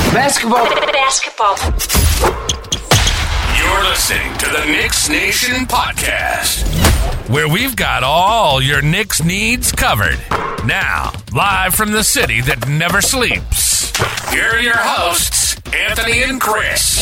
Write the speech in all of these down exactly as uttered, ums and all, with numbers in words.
Basketball. Basketball. You're listening to the Knicks Nation podcast, where we've got all your Knicks needs covered. Now, live from the city that never sleeps, here are your hosts, Anthony and Chris.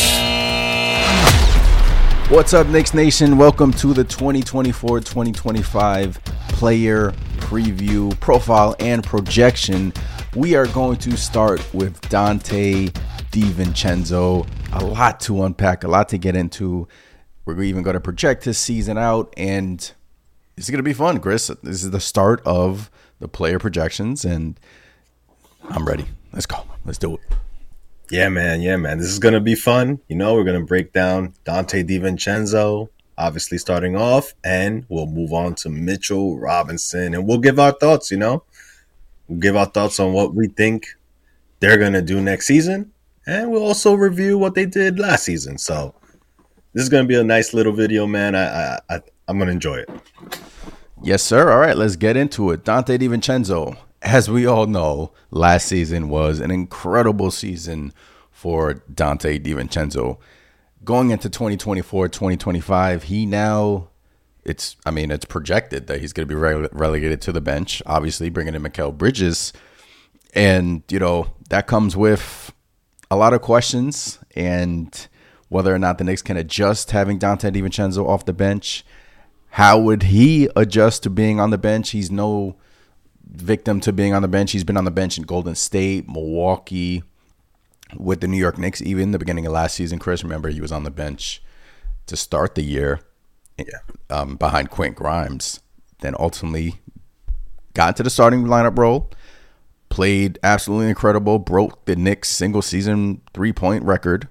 What's up, Knicks Nation? Welcome to the twenty twenty-four twenty twenty-five player preview, profile, and projection. We are going to start with Donte DiVincenzo. A lot to unpack, a lot to get into. We're even going to project his season out, and it's going to be fun, Chris. This is the start of the player projections, and I'm ready. Let's go. Let's do it. Yeah, man. Yeah, man. This is going to be fun. You know, we're going to break down Donte DiVincenzo, obviously starting off, and we'll move on to Mitchell Robinson, and we'll give our thoughts, you know. We'll give our thoughts on what we think they're going to do next season, and we'll also review what they did last season. So this is going to be a nice little video, man. I, I, I, I'm going to enjoy it. Yes, sir. All right, let's get into it. Donte DiVincenzo, as we all know, last season was an incredible season for Donte DiVincenzo. Going into twenty twenty-four twenty twenty-five, he now, it's, I mean, it's projected that he's going to be rele- relegated to the bench, obviously bringing in Mikal Bridges. And, you know, that comes with a lot of questions and whether or not the Knicks can adjust having Donte DiVincenzo off the bench. How would he adjust to being on the bench? He's no victim to being on the bench. He's been on the bench in Golden State, Milwaukee, with the New York Knicks, even the beginning of last season. Chris, remember, he was on the bench to start the year yeah. um, behind Quentin Grimes. Then ultimately got into the starting lineup role, played absolutely incredible, broke the Knicks single-season three-point record,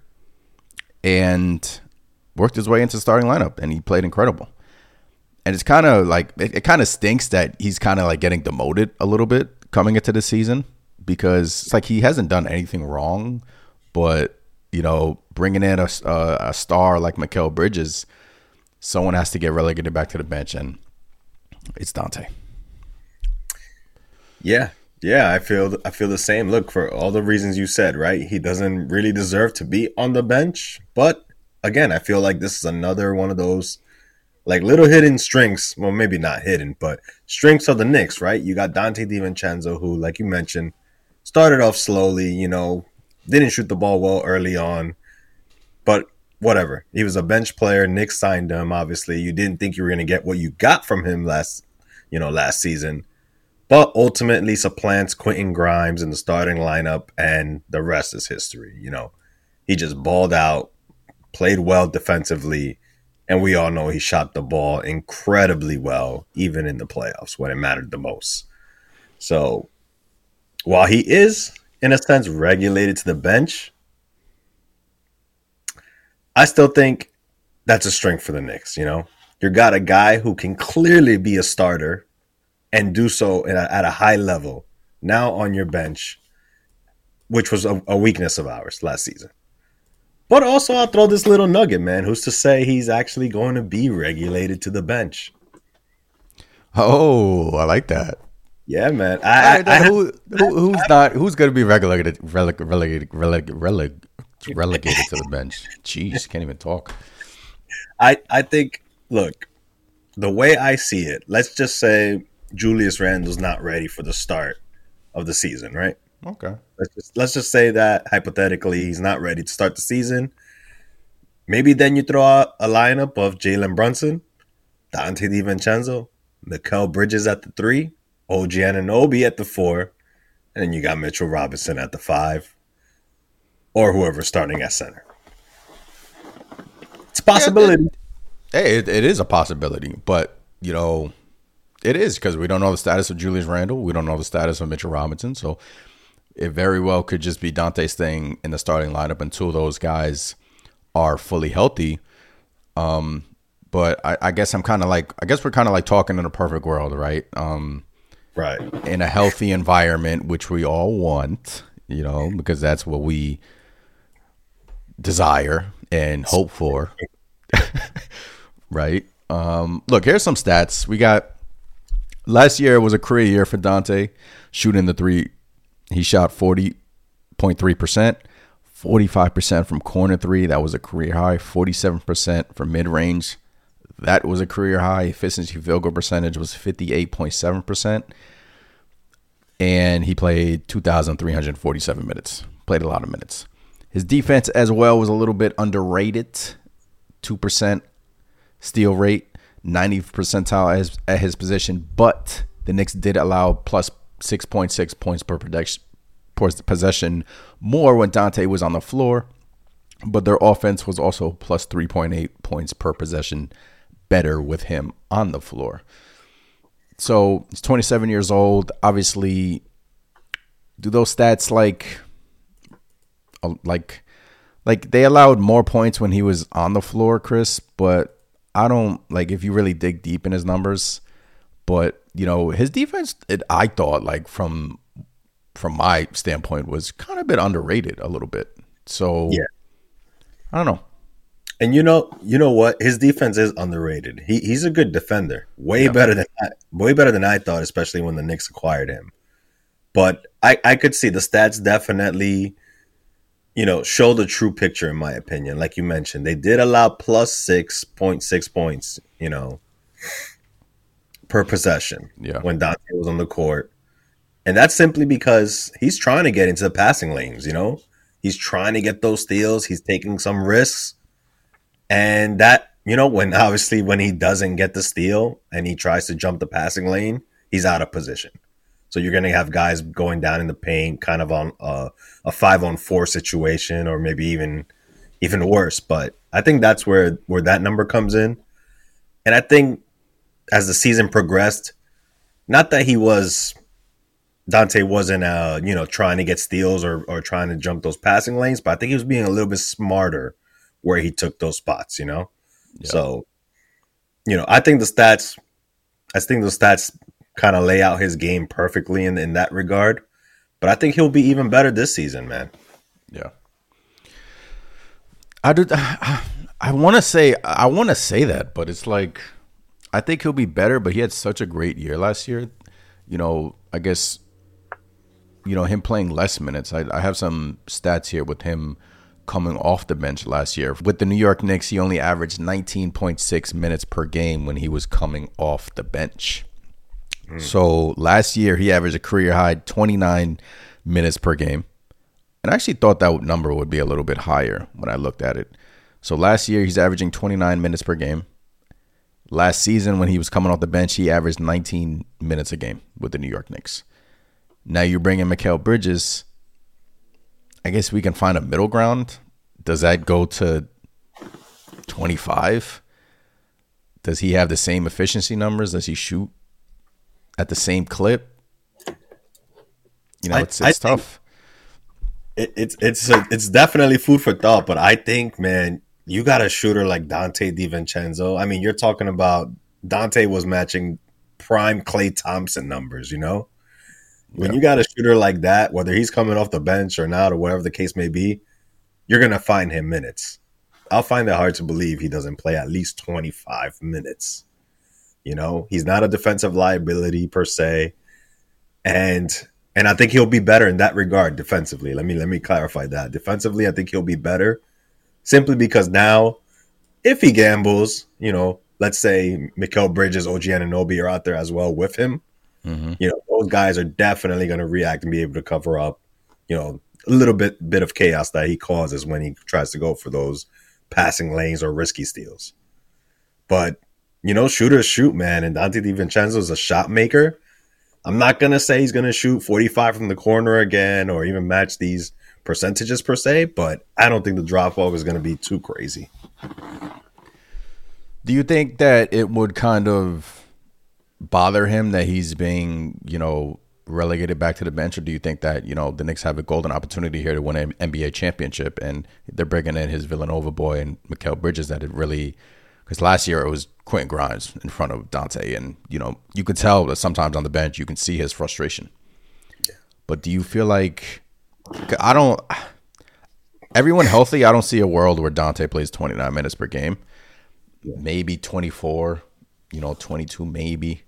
and worked his way into the starting lineup, and he played incredible. And it's kind of like, it, it kind of stinks that he's kind of like getting demoted a little bit coming into the season, because it's like he hasn't done anything wrong, but, you know, bringing in a, a, a star like Mikal Bridges, someone has to get relegated back to the bench, and it's Donte. Yeah, yeah, I feel I feel the same. Look, for all the reasons you said, right? He doesn't really deserve to be on the bench, but again, I feel like this is another one of those like little hidden strengths. Well, maybe not hidden, but strengths of the Knicks, right? You got Donte DiVincenzo, who, like you mentioned, started off slowly, you know, didn't shoot the ball well early on, but whatever. He was a bench player. Knicks signed him, obviously. You didn't think you were going to get what you got from him last, you know, last season, but ultimately supplants Quentin Grimes in the starting lineup, and the rest is history. You know, he just balled out, played well defensively, and we all know he shot the ball incredibly well, even in the playoffs when it mattered the most. So while he is, in a sense, regulated to the bench, I still think that's a strength for the Knicks. You know, you got a guy who can clearly be a starter and do so at a, at a high level now on your bench, which was a, a weakness of ours last season. But also, I'll throw this little nugget, man. Who's to say he's actually going to be regulated to the bench? Oh, I like that. Yeah, man. I, I, I, who, who, who's I, not? Who's going to be relegated? Relegated? Relegated? Relegated, relegated to the bench? Jeez, can't even talk. I, I think. Look, the way I see it, let's just say Julius Randle's not ready for the start of the season, right? Okay. Let's just let's just say that hypothetically he's not ready to start the season. Maybe then you throw out a lineup of Jalen Brunson, Donte DiVincenzo, Mikal Bridges at the three, O G Anunoby at the four, and then you got Mitchell Robinson at the five, or whoever's starting at center. It's a possibility. Yeah, it, hey, it, it is a possibility, but you know, it is because we don't know the status of Julius Randle. We don't know the status of Mitchell Robinson, so it very well could just be Donte staying in the starting lineup until those guys are fully healthy. Um, but I, I guess I'm kind of like, I guess we're kind of like talking in a perfect world, right? Um, right. In a healthy environment, which we all want, you know, because that's what we desire and hope for, right? Um, look, here's some stats. We got last year was a career year for Donte, shooting the three. He shot forty point three percent, forty-five percent from corner three. That was a career high. forty-seven percent from mid-range. That was a career high. Efficiency field goal percentage was fifty-eight point seven percent. And he played two thousand three hundred forty-seven minutes. Played a lot of minutes. His defense as well was a little bit underrated. two percent steal rate. ninetieth percentile as, at his position. But the Knicks did allow plus six point six points per possession more when Dante was on the floor. But their offense was also plus three point eight points per possession better with him on the floor. So he's twenty-seven years old. Obviously, do those stats like like like they allowed more points when he was on the floor, Chris, but I don't like if you really dig deep in his numbers. But, you know, his defense, it, I thought like from from my standpoint was kind of a bit underrated a little bit. So yeah. I don't know. And you know, you know what? His defense is underrated. He he's a good defender, way Yeah. better than I, way better than I thought, especially when the Knicks acquired him. But I I could see the stats definitely, you know, show the true picture in my opinion. Like you mentioned, they did allow plus six point six points, you know, per possession. Yeah. When Dante was on the court, and that's simply because he's trying to get into the passing lanes. You know, he's trying to get those steals. He's taking some risks. And that, you know, when obviously when he doesn't get the steal and he tries to jump the passing lane, he's out of position. So you're going to have guys going down in the paint kind of on a, a five on four situation or maybe even even worse. But I think that's where, where that number comes in. And I think as the season progressed, not that he was Dante wasn't, uh, you know, trying to get steals or, or trying to jump those passing lanes, but I think he was being a little bit smarter where he took those spots, you know? Yeah. So, you know, I think the stats, I think the stats kind of lay out his game perfectly in, in that regard. But I think he'll be even better this season, man. Yeah. I do. I, I want to say, I want to say that, but it's like, I think he'll be better, but he had such a great year last year. You know, I guess, you know, him playing less minutes. I, I have some stats here with him coming off the bench last year. With the New York Knicks, he only averaged nineteen point six minutes per game when he was coming off the bench. Mm. So last year, he averaged a career high twenty-nine minutes per game. And I actually thought that number would be a little bit higher when I looked at it. So last year, he's averaging twenty-nine minutes per game. Last season, when he was coming off the bench, he averaged nineteen minutes a game with the New York Knicks. Now you bring in Mikal Bridges. I guess we can find a middle ground. Does that go to twenty-five? Does he have the same efficiency numbers? Does he shoot at the same clip? You know, I, it's it's I tough. It, it's it's a, it's definitely food for thought. But I think, man, you got a shooter like Dante DiVincenzo. I mean, you're talking about Dante was matching prime Klay Thompson numbers, you know? When Yeah. you got a shooter like that, whether he's coming off the bench or not or whatever the case may be, you're going to find him minutes. I'll find it hard to believe he doesn't play at least twenty-five minutes. You know, he's not a defensive liability per se. And and I think he'll be better in that regard defensively. Let me let me clarify that. Defensively, I think he'll be better simply because now if he gambles, you know, let's say Mikal Bridges, O G Anunoby are out there as well with him. Mm-hmm. You know, those guys are definitely going to react and be able to cover up, you know, a little bit bit of chaos that he causes when he tries to go for those passing lanes or risky steals. But, you know, shooters shoot, man. And Dante DiVincenzo is a shot maker. I'm not going to say he's going to shoot forty-five from the corner again or even match these percentages per se, but I don't think the drop off is going to be too crazy. Do you think that it would kind of bother him that he's being, you know, relegated back to the bench, or do you think that, you know, the Knicks have a golden opportunity here to win an N B A championship and they're bringing in his Villanova boy and Mikal Bridges that it really, because last year it was Quentin Grimes in front of Dante, and, you know, you could tell that sometimes on the bench you can see his frustration. Yeah. But do you feel like, I don't, everyone healthy, I don't see a world where Dante plays twenty-nine minutes per game. Yeah. Maybe twenty-four, you know, twenty-two maybe.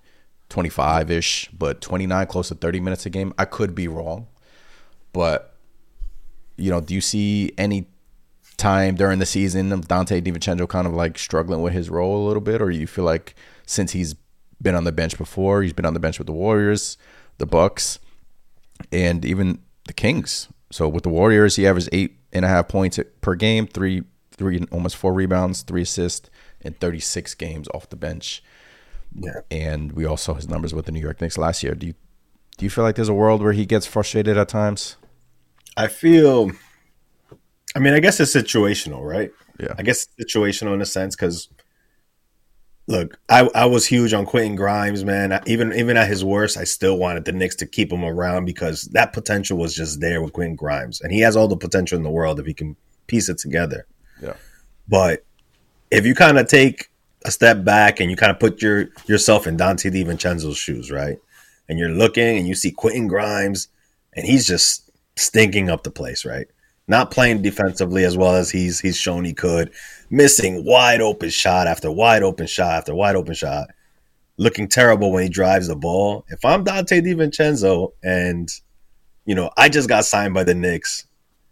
twenty-five-ish, but twenty-nine, close to thirty minutes a game. I could be wrong, but you know, do you see any time during the season of Donte DiVincenzo kind of like struggling with his role a little bit, or you feel like since he's been on the bench before, he's been on the bench with the Warriors, the Bucks, and even the Kings. So with the Warriors, he averaged eight and a half points per game, three, three, almost four rebounds, three assists, and thirty-six games off the bench. Yeah. And we also saw his numbers with the New York Knicks last year. Do you do you feel like there's a world where he gets frustrated at times? I feel, I mean, I guess it's situational, right? Yeah. I guess it's situational in a sense because, look, I, I was huge on Quentin Grimes, man. I, even even at his worst, I still wanted the Knicks to keep him around because that potential was just there with Quentin Grimes. And he has all the potential in the world if he can piece it together. Yeah. But if you kind of take a step back and you kind of put your yourself in Donte DiVincenzo's shoes, right? And you're looking and you see Quentin Grimes and he's just stinking up the place, right? Not playing defensively as well as he's he's shown he could, missing wide open shot after wide open shot after wide open shot, looking terrible when he drives the ball. If I'm Donte DiVincenzo and, you know, I just got signed by the Knicks,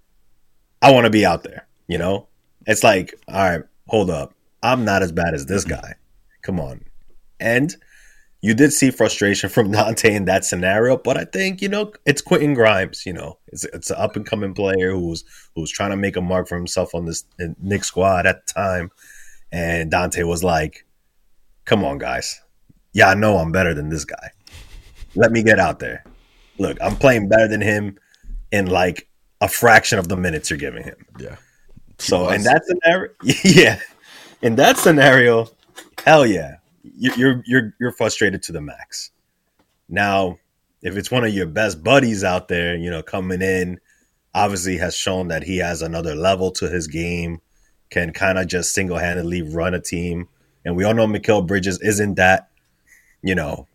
I want to be out there, you know? It's like, all right, hold up. I'm not as bad as this guy. Come on. And you did see frustration from Donte in that scenario, but I think, you know, it's Quentin Grimes, you know. It's it's an up-and-coming player who's who's trying to make a mark for himself on this Knicks squad at the time. And Donte was like, come on, guys. Yeah, I know I'm better than this guy. Let me get out there. Look, I'm playing better than him in like a fraction of the minutes you're giving him. Yeah. So in that scenario, yeah, in that scenario, hell yeah. You're you're you're frustrated to the max. Now, if it's one of your best buddies out there, you know, coming in, obviously has shown that he has another level to his game, can kind of just single-handedly run a team. And we all know Mikal Bridges isn't that, you know,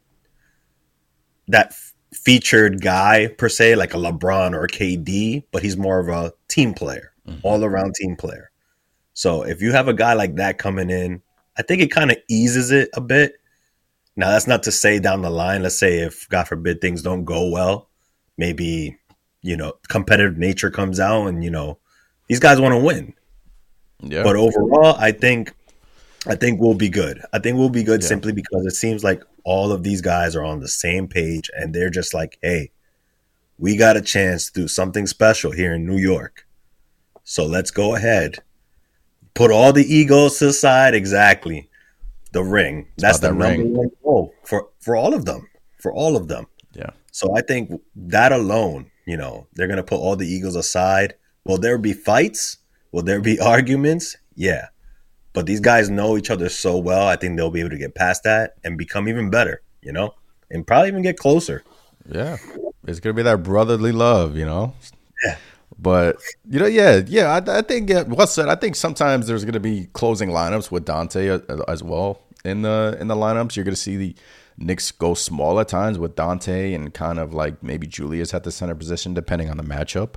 that f- featured guy per se, like a LeBron or a K D, but he's more of a team player, mm-hmm. all-around team player. So if you have a guy like that coming in, I think it kind of eases it a bit. Now, that's not to say down the line, let's say if, God forbid, things don't go well, maybe, you know, competitive nature comes out and, you know, these guys want to win. Yeah. But overall, I think I think we'll be good. I think we'll be good yeah. simply because it seems like all of these guys are on the same page and they're just like, hey, we got a chance to do something special here in New York. So let's go ahead. Put all the egos to the side. Exactly. The ring. That's the number ring. one goal for, for all of them. For all of them. Yeah. So I think that alone, you know, they're going to put all the egos aside. Will there be fights? Will there be arguments? Yeah. But these guys know each other so well, I think they'll be able to get past that and become even better, you know, and probably even get closer. Yeah. It's going to be that brotherly love, you know. Yeah. But, you know, yeah, yeah, I, I think, yeah, well said, I think sometimes there's going to be closing lineups with Donte as well in the in the lineups. You're going to see the Knicks go small at times with Donte and kind of like maybe Julius at the center position, depending on the matchup.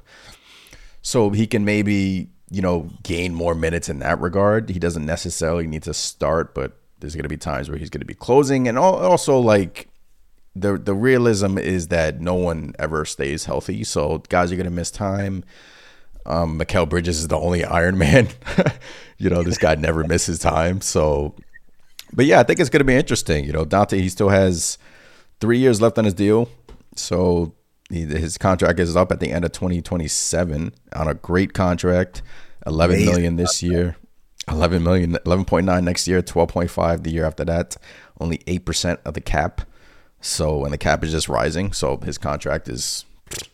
So he can maybe, you know, gain more minutes in that regard. He doesn't necessarily need to start, but there's going to be times where he's going to be closing. And also, like, the the realism is that no one ever stays healthy. So guys are going to miss time. Um, Mikal Bridges is the only Iron Man. You know, this guy never misses time. So, but yeah, I think it's going to be interesting. You know, Donte, he still has three years left on his deal. So he, his contract is up at the end of twenty twenty-seven on a great contract. eleven Amazing. million this year, eleven million, eleven point nine next year, twelve point five the year after that. Only eight percent of the cap. So, and the cap is just rising. So his contract is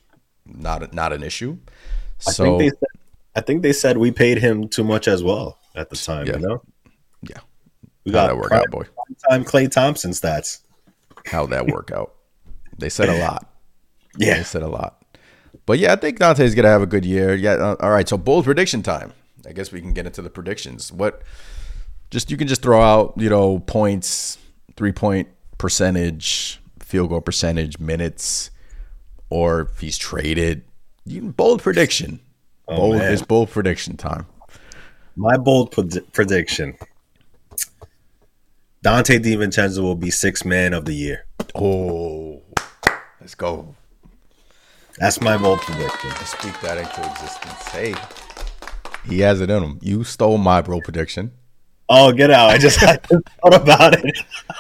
not not an issue. So I think they said, I think they said we paid him too much as well at the time. Yeah. You know, yeah, we How'd got that work prime, out, boy. Time Klay Thompson stats. How'd that work out? They said a lot. Yeah, they said a lot. But yeah, I think Dante's gonna have a good year. Yeah. Uh, all right. So bold prediction time. I guess we can get into the predictions. What? Just you can just throw out, you know, points, three point percentage, field goal percentage, minutes, or if he's traded. You can, bold prediction. Oh, bold man. It's bold prediction time. My bold pred- prediction: Donte DiVincenzo will be sixth man of the year. Oh, let's go. That's my bold prediction. Speak that into existence. Hey, he has it in him. You stole my bro prediction. Oh, get out. I just, I just thought about it.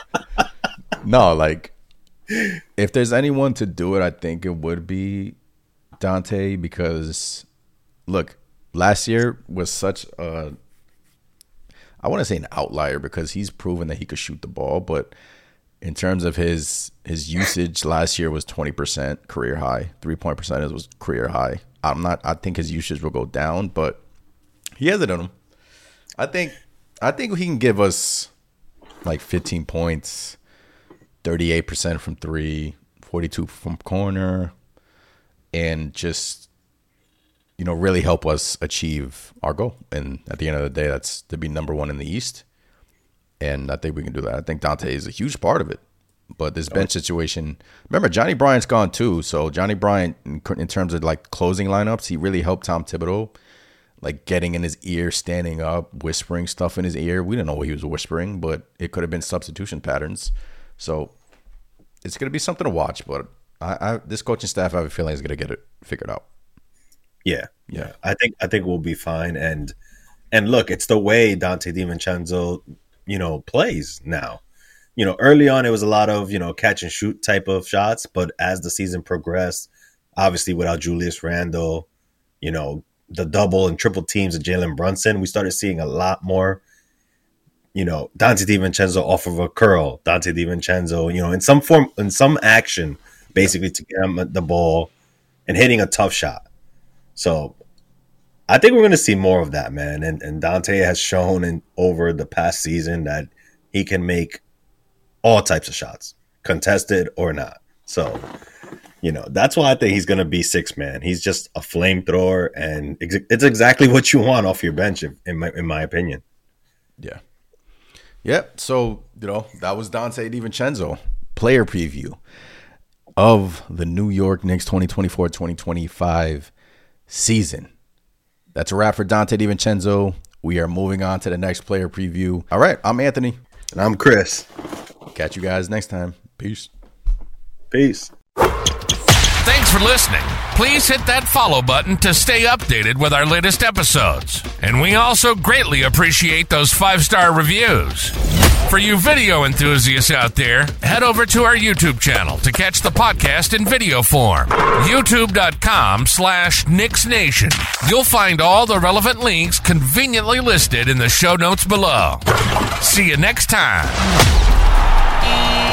No, like, if there's anyone to do it, I think it would be Dante because, look, last year was such a, I want to say an outlier because he's proven that he could shoot the ball, but in terms of his his usage last year was twenty percent career high. Three-point percentage was career high. I'm not I think his usage will go down, but he has it in him. I think I think he can give us like fifteen points, thirty-eight percent from three, forty-two from corner, and just, you know, really help us achieve our goal. And at the end of the day, that's to be number one in the East. And I think we can do that. I think Dante is a huge part of it. But this bench situation, remember, Johnny Bryant's gone too. So Johnny Bryant, in, in terms of like closing lineups, he really helped Tom Thibodeau, like getting in his ear, standing up, whispering stuff in his ear. We didn't know what he was whispering, but it could have been substitution patterns. So it's going to be something to watch. But I, I, this coaching staff, I have a feeling, is going to get it figured out. Yeah, Yeah. I think I think we'll be fine. And and look, it's the way Dante DiVincenzo, you know, plays now. You know, early on it was a lot of, you know, catch and shoot type of shots, but as the season progressed, obviously without Julius Randle, you know, the double and triple teams of Jalen Brunson, we started seeing a lot more, you know, Dante DiVincenzo off of a curl, Dante DiVincenzo, you know, in some form, in some action, basically to get him the ball and hitting a tough shot. So I think we're going to see more of that, man. And, and Dante has shown in over the past season that he can make all types of shots, contested or not. So, you know, that's why I think he's going to be six man. He's just a flamethrower, and ex- it's exactly what you want off your bench, if, in my in my opinion. Yeah. Yep. So, you know, that was Dante DiVincenzo, player preview of the New York Knicks twenty twenty-four twenty twenty-five season. That's a wrap for Dante DiVincenzo. We are moving on to the next player preview. All right, I'm Anthony. And I'm Chris. Catch you guys next time. Peace. Peace. Thanks for listening. Please hit that follow button to stay updated with our latest episodes. And we also greatly appreciate those five-star reviews. For you video enthusiasts out there, head over to our YouTube channel to catch the podcast in video form. YouTube.com slash Knicks Nation. You'll find all the relevant links conveniently listed in the show notes below. See you next time.